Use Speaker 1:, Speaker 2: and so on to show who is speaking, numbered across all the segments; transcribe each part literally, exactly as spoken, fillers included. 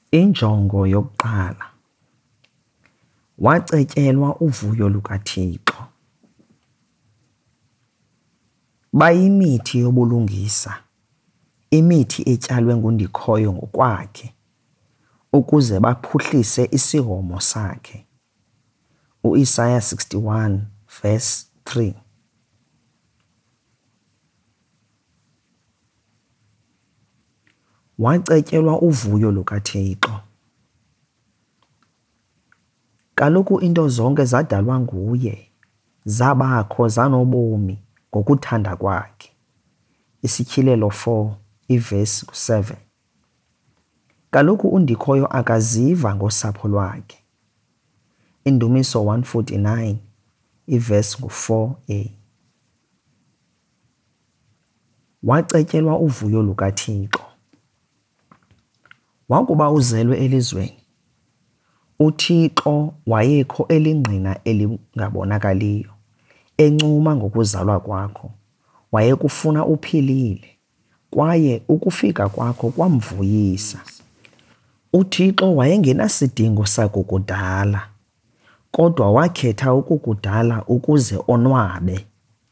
Speaker 1: Injongo yokuqala, wacetyelwa uvuyo lukaThixo. Bayimithi yobulungisa, imithi etyalwe nguNdikhoyo ngokwakhe, ukuze baphuhlise isihomo sakhe. U-Isaya sixty-one verse three. Wacetyelwa uvuyo lukaThixo. Kaloku into zonke zadalwa nguye, zabakho zanobomi ngokuthanda kwakhe. Isityhilelo four ivesi seven. Kaloku uNdikhoyo akaziva ngosapho lwakhe. Indumiso one forty-nine ivesi ngu-four a. Wacetyelwa uvuyo lukaThixo. Wakuba uzelwe elizweni, uThixo wayekho elingqina elingabonakaliyo, encuma ngokuzalwa kwakho. Wayekufuna uphilile, kwaye ukufika kwakho kwamvuyisa. UThixo wayengenasidingo sakukudala, kodwa wakhetha ukukudala ukuze onwabe.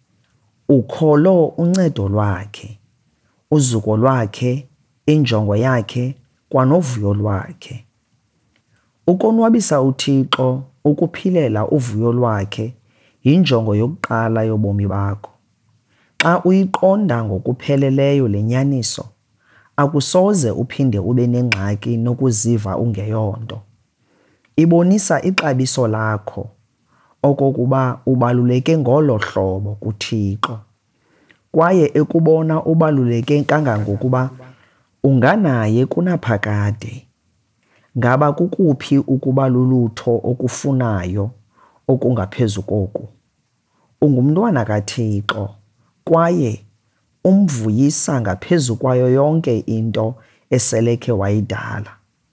Speaker 1: Ukholo uncedo lwakhe, uzuko lwakhe, injongo yakhe, kwanovuyo lwakhe. Ukonwabisa uThixo, ukuphilela uvuyo lwakhe, yinjongo yokuqala yobomi bakho. Xa uyiqonda ngokupheleleyo le nyaniso, akusoze uphinde ube nengxaki nokuziva ungeyonto. Ibonisa ixabiso lakho, okokuba ubaluleke ngolo hlobo kuThixo, kwaye ekubona ubaluleke kangangokuba unganaye kunaphakade. Ngaba kukuphi ukuba lulutho okufunayo okungaphezu koku? Ungumntwana kaThixo, kwaye umvuyisa ngaphezu kwayo yonke into eselekhe wayidala.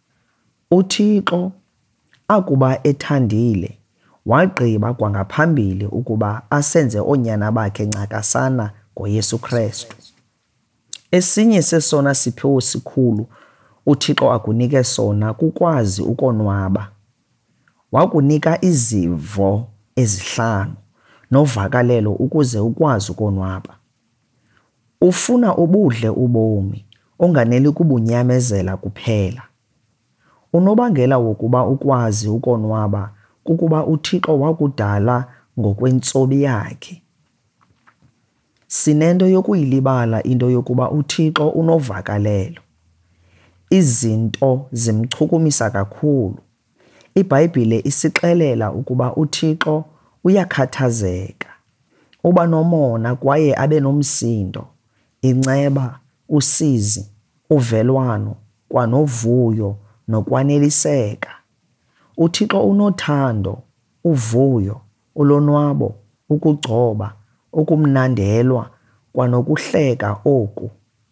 Speaker 1: UThixo akuba ethandile, wagqiba kwangaphambili ukuba asenze oonyana bakhe ncakasana ngoYesu Kristu. Esinye sesona siphiwo sikhulu uThixo akunike sona kukwazi ukonwaba. Wakunika izivo ezihlanu novakalelo ukuze ukwazi ukonwaba. Ufuna ubudle ubomi, unganeli kubunyamezela kuphela. Unobangela wokuba ukwazi ukonwaba kukuba uThixo wakudala ngokwentsobi yakhe. Sinento yokuyilibala into yokuba uThixo unovakalelo. Izinto zimchukumisa kakhulu. IBhayibhile isixelela ukuba uThixo uyakhathazeka, uba nomona kwaye abe nomsindo, inceba, usizi, uvelwano, kwanovuyo nokwaneliseka. UThixo unothando, uvuyo, ulonwabo, ukugcoba, ukumnandelwa, kwanokuhleka oku.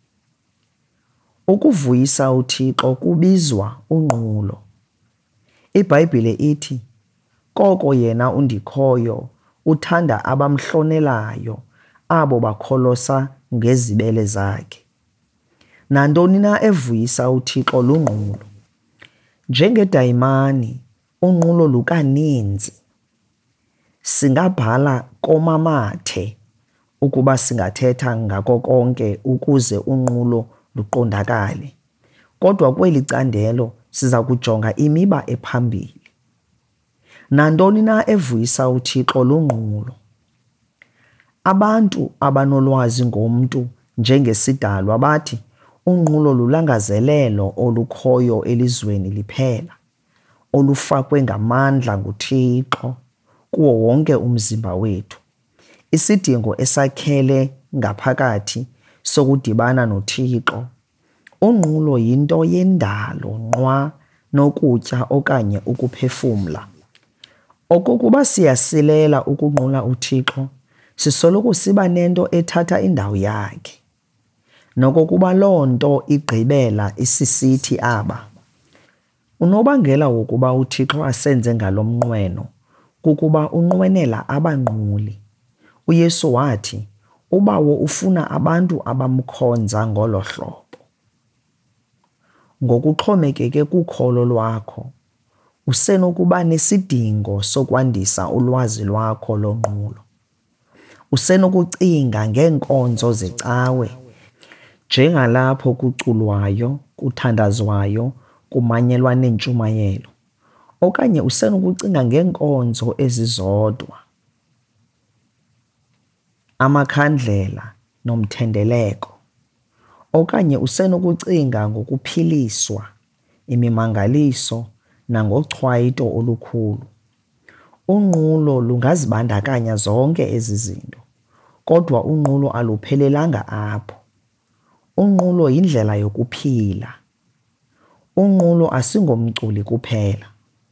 Speaker 1: Ukuvuyisa uThixo kubizwa unqulo. IBhayibhile ithi, koko yena uNdikhoyo uthanda abamhlonelayo, abo bakholosa ngezibele zakhe. Nantoni na evuyisa uThixo lunqulo. Njengedayimani, unqulo lukaninzi. Singabhala komamathe ukuba singathetha ngako konke ukuze unqulo luqondakale, kodwa kweli candelo siza kujonga imiba ephambili. Nantoni na evuyisa uThixo lunqulo. Abantu abanolwazi ngomntu njengesidalwa bathi unqulo lulangazelelo olukhoyo elizweni liphela, olufakwe ngamandla nguThixo kuwo wonke umzimba wethu. Isidingo esakhele ngaphakathi sokudibana noThixo. Unqulo yinto yendalo nqwa nokutya okanye ukuphefumla. Okokuba siyasilela ukunqula uThixo, sisoloko siba nento ethatha indawo yakhe. Nokokuba loo nto igqibela isisithi aba. Unobangela wokuba uThixo asenze ngalo mnqweno kukuba unqwenela abanquli. UYesu wathi, ubawo ufuna abantu abamkhonza ngolo hlobo. ngokuxhomekeke kukholo lwakho, usenokuba nesidingo sokwandisa ulwazi lwakho lonqulo. Usenokucinga ngeenkonzo zecawe, njengalapho kuculwayo, kuthandazwayo, kumanyelwa neentshumayelo, okanye usenokucinga ngeenkonzo ezizodwa, amakhandlela nomthendeleko, okanye usenokucinga ngokuphiliswa, imimangaliso, nangochwayito olukhulu. Unqulo lungazibandakanya zonke ezi zinto, kodwa unqulo aluphelelanga apho. Unqulo yindlela yokuphila. Unqulo asingomculi kuphela.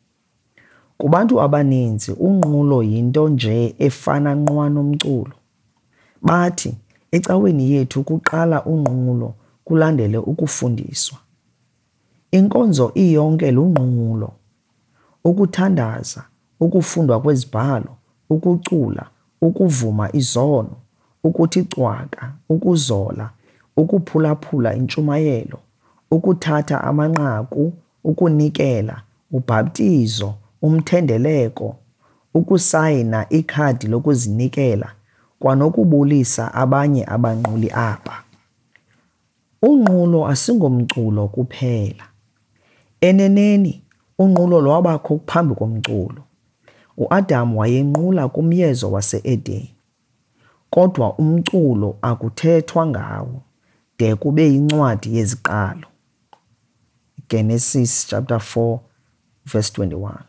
Speaker 1: Kubantu abaninzi unqulo yinto nje efana nqwa nomculo. Bathi ecaweni yethu kuqala unqulo kulandele ukufundiswa. Inkonzo iyonke lunqulo. Ukuthandaza, ukufundwa kwezibhalo, ukucula, ukuvuma izono, ukuthi cwaka, ukuzola, ukuphulaphula intshumayelo, ukuthatha amanqaku, ukunikela, ubhaptizo, umthendeleko, ukusayina ikhadi lokuzinikela, kwanokubulisa abanye abanquli aba. Unqulo asingomculo kuphela. Eneneni, unqulo lwabakho phambi komculo. uAdam wayenqula kumyezo wase-Edeni, kodwa umculo akuthethwa ngawo de kube yincwadi yeziqalo. Genesis chapter four verse twenty-one.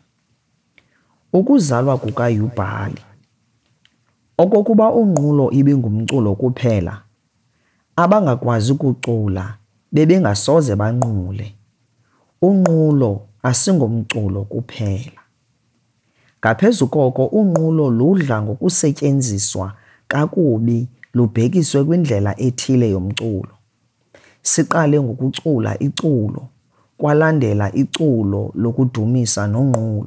Speaker 1: Ukuzalwa kukaYubhali. Okokuba unqulo ibingumculo kuphela, abangakwazi ukucula bebengasoze banqule. Unqulo asingomculo kuphela. Ngaphezu koko unqulo ludla ngokusetyenziswa kakubi lubhekiswe kwindlela ethile yomculo. Siqale ngokucula iculo, kwalandela iculo lokudumisa nonqulo.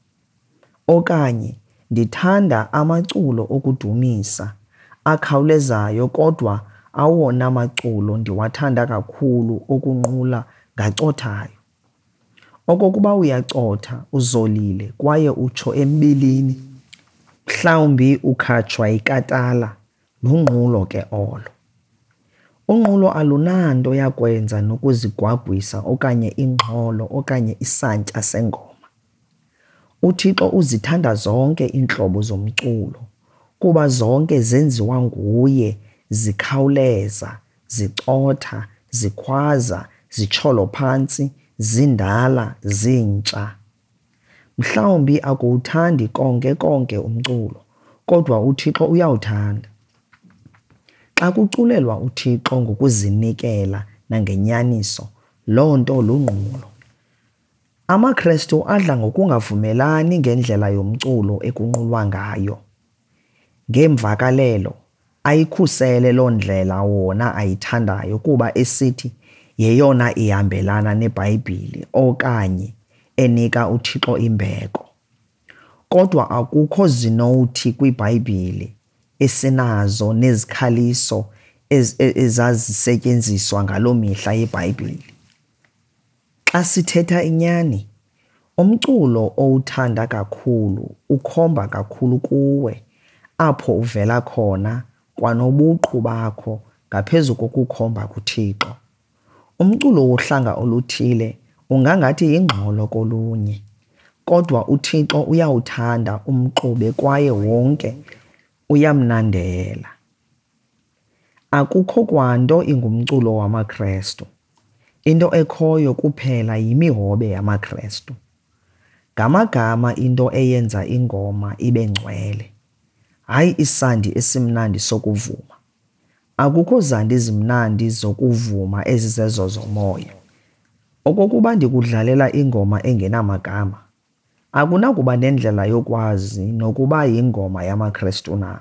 Speaker 1: Okanye ndithanda amaculo okudumisa akhawulezayo, kodwa awona maculo ndiwathanda kakhulu okunqula ngacothayo. Okokuba uyacotha, uzolile kwaye utsho embilini, mhlawumbi ukhatshwa yikatala, lunqulo ke olo. Unqulo alunanto yakwenza nokuzigwagwisa okanye ingxolo okanye isantya sengoma. UThixo uzithanda zonke iintlobo zomculo, kuba zonke zenziwa nguye, zikhawuleza, zicotha, zikhwaza, zitsholo phantsi, zindala, zintsha. Mhlawumbi akuwuthandi konke konke umculo, kodwa uThixo uyawuthanda. Xa kuculelwa uThixo ngokuzinikela nangenyaniso, loo nto lunqulo. AmaKrestu adla ngokungavumelani ngendlela yomculo ekunqulwa ngayo. Ngeemvakalelo, ayikhusele loo ndlela wona ayithandayo kuba esithi yeyona ihambelana neBhayibhile okanye enika uThixo imbeko. Kodwa akukho zinowuthi kwiBhayibhile esinazo nezikhaliso ezazisetyenziswa ngaloo mihla yeBhayibhile. Xa sithetha inyani, umculo owuthanda kakhulu ukhomba kakhulu kuwe, apho uvela khona kwanobuqu bakho ngaphezu kokukhomba kuThixo. Umculo wohlanga oluthile ungangathi yingxolo kolunye, kodwa uThixo uyawuthanda umxube kwaye wonke uyamnandela. Akukho kwanto ingumculo wamaKrestu. Into ekhoyo kuphela yimihobe yamaKrestu. Ngamagama into eyenza ingoma ibe ngcwele, hayi isandi esimnandi sokuvuma. Akukho zandi zimnandi zokuvuma ezizezo zomoya. Okokuba ndikudlalela ingoma engenamagama, akunakuba nendlela yokwazi nokuba yingoma yamaKrestu na.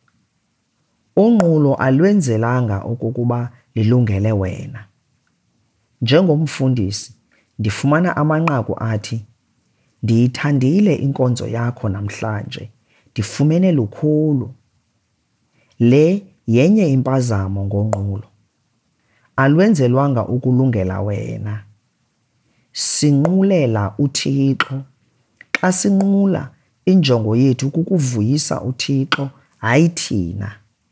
Speaker 1: Unqulo alwenzelanga okokuba lilungele wena. Njengomfundisi, ndifumana amanqaku athi, ndiyithandile inkonzo yakho namhlanje, ndifumene lukhulu. Le yenye impazamo ngonqulo. Alwenzelwanga ukulungela wena, sinqulela uThixo. Xa sinqula, injongo yethu kukuvuyisa uThixo, hayi thina.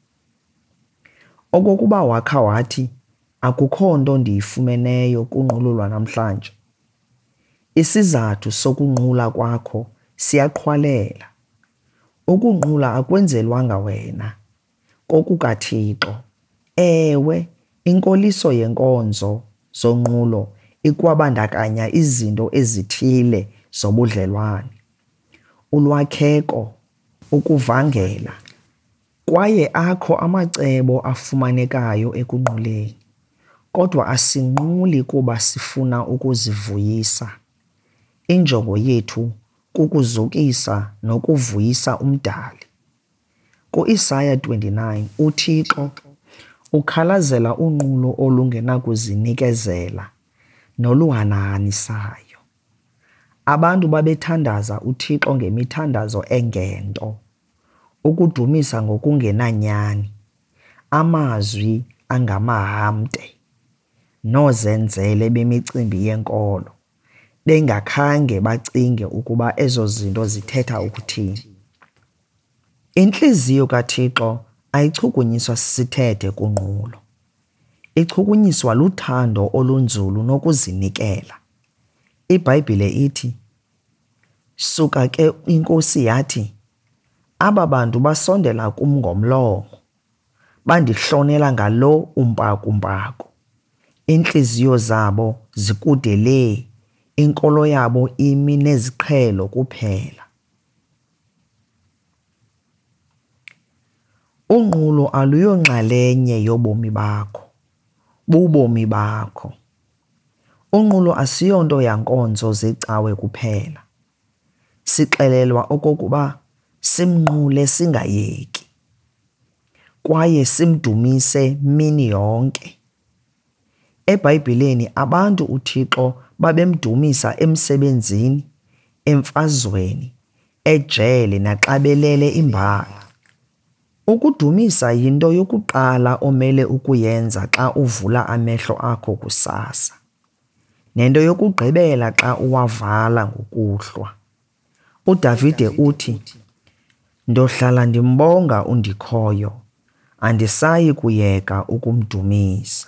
Speaker 1: Okokuba wakha wathi, akukho nto ndiyifumeneyo kunqulo lwanamhlanje. Isizathu sokunqula kwakho siyaqhwalela. Ukunqula akwenzelwanga wena, kokukaThixo. Ewe, inkoliso yenkonzo zonqulo ikwabandakanya izinto ezithile zobudlelwane, ulwakheko, ukuvangela, kwaye akho amacebo afumanekayo ekunquleni. Kodwa asinquli kuba sifuna ukuzivuyisa. Injongo yethu kukuzukisa nokuvuyisa umdali. Ku-Isaya twenty-nine, uThixo ukhalazela unqulo olungenakuzinikezela noluhanahanisayo. Abantu babethandaza uThixo ngemithandazo engento, ukudumisa ngokungenanyani, amazwi angamahamte, noozenzele bemicimbi yenkolo, bengakhange bacinge ukuba ezo zinto zithetha ukuthini. Intliziyo kaThixo ayichukunyiswa sisithethe kunqulo. Ichukunyiswa luthando olunzulu nokuzinikela. IBhayibhile ithi, suka ke inkosi yathi, aba bantu basondela kum ngomlomo, bandihlonela ngalo umpakumpaku. Intliziyo zabo zikude lee, inkolo yabo imi neziqhelo kuphela. Unqulo aluyonxalenye yobomi bakho, bubomi bakho. Unqulo asiyonto yankonzo zecawe kuphela. Sixelelwa okokuba simnqule singayeki, kwaye simdumise mini yonke. EBhayibhileni abantu uThixo babemdumisa emsebenzini, emfazweni, ejele naxa belele imbala. Ukudumisa yinto yokuqala omele ukuyenza xa uvula amehlo akho kusasa, nento yokugqibela xa uwavala ngokuhlwa. UDavide uthi, ndohlala ndimbonga undikhoyo, andisayi kuyeka ukumdumisa.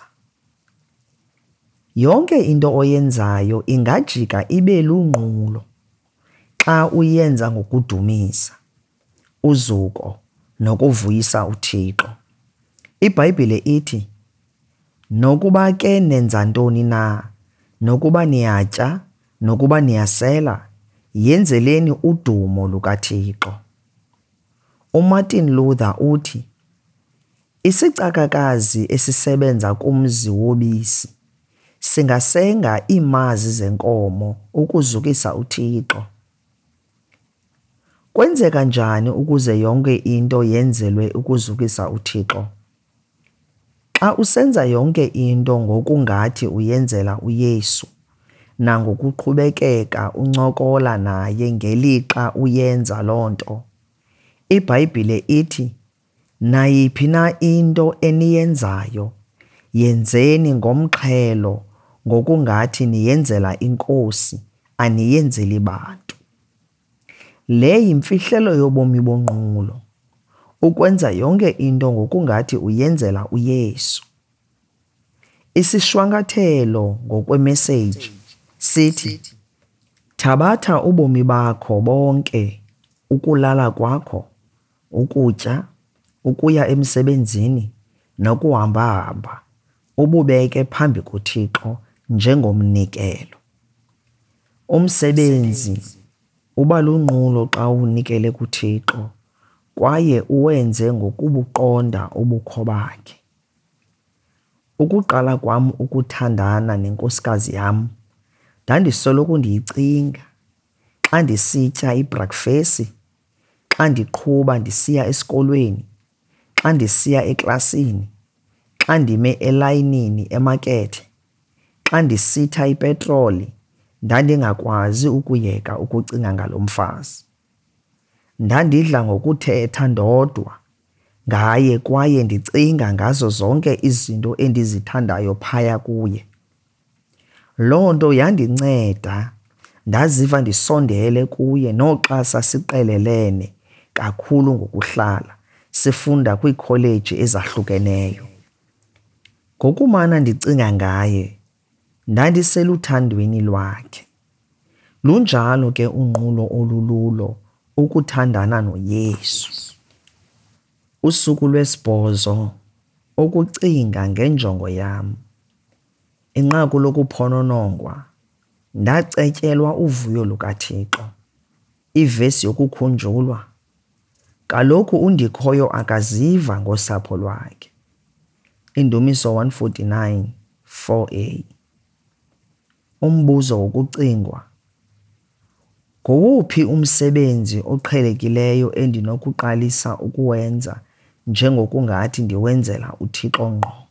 Speaker 1: Yonke into oyenzayo ingajika ibe lunqulo xa uyenza ngokudumisa, uzuko nokuvuyisa uThixo. IBhayibhile ithi, nokuba ke nenza ntoni na, nokuba niyatya, nokuba niyasela, yenzeleni udumo lukaThixo. UMartin Luther uthi, isicakakazi esisebenza kumzi wobisi singasenga iimazi zenkomo ukuzukisa uThixo. Kwenzeka njani ukuze yonke into yenzelwe ukuzukisa uThixo? Xa usenza yonke into ngokungathi uyenzela uYesu, nangokuqhubekeka uncokola naye ngelixa uyenza loo nto, iBhayibhile ithi, nayiphi na into eniyenzayo, yenzeni ngomqhelo ngokungathi niyenzela iNkosi, aniyenzeli bantu. Le yimfihlelo yobomi bonqulo, ukwenza yonke into ngokungathi uyenzela uYesu. Isishwankathelo ngokwemeseji sithi, thabatha ubomi bakho bonke, ukulala kwakho, ukutya, ukuya emsebenzini, nokuhamba-hamba, ububeke phambi koThixo njengomnikelo. Umsebenzi uba lunqulo xa uwunikele kuThixo, kwaye uwenze ngokubuqonda ubukho bakhe. Ukuqala kwam ukuthandana nenkosikazi yam, ndandisoloko ndiyicinga xa ndisitya ibhrakfesi, xa ndiqhuba ndisiya esikolweni, xa ndisiya eklasini, xa ndime elayinini emakethe, xa ndisitha ipetroli, ndandingakwazi ukuyeka ukucinga ngalo mfazi. Ndandidla ngokuthetha ndodwa ngaye kwaye ndicinga ngazo zonke izinto endizithandayo phaya kuye. Loo nto yandinceda ndaziva ndisondele kuye noxa sasiqelelene kakhulu ngokuhlala sifunda kwiikholeji ezahlukeneyo. Ngokumana ndicinga ngaye ndandiseluthandweni lwakhe. Lunjalo ke unqulo olululo ukuthandana noYesu. Usuku lwesibhozo, ukucinga ngenjongo yam. Inqaku lokuphononongwa, ndacetyelwa uvuyo lukaThixo. Ivesi yokukhunjulwa, kaloku undikhoyo akaziva ngosapho lwakhe. Indumiso one forty-nine four a. Umbuzo wokucingwa, ngowuphi umsebenzi oqhelekileyo endinokuqalisa ukuwenza njengokungathi ndiwenzela uThixo ngqo?